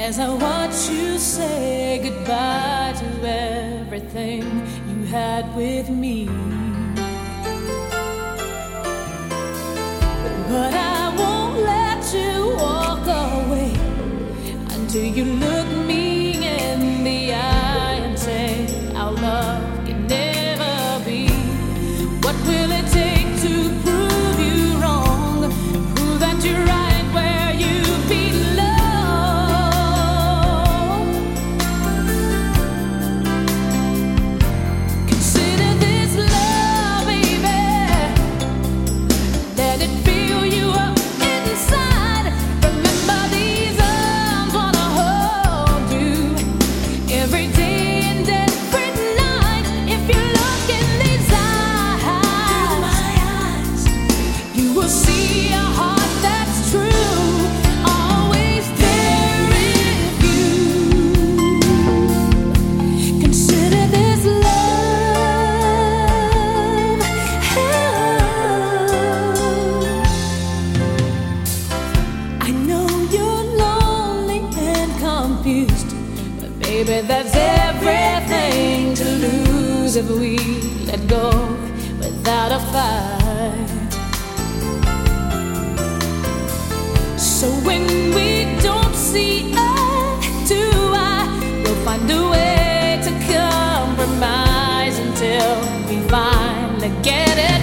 as I watch you say goodbye to everything you had with me. But I won't let you walk away until you look me in the eye and say our love can never be. What will it take to prove you wrong? Prove that you're right where you belong. Consider this love, baby. Let it fill you up inside. Remember these arms wanna hold you every day and every night. If you look in these eyes, you will see a heart that's true, always there with you. Consider this love. I know you're lonely and confused, but baby, that's everything to lose if we let go without a fight. So when we don't see eye to eye, we'll find a way to compromise until we finally get it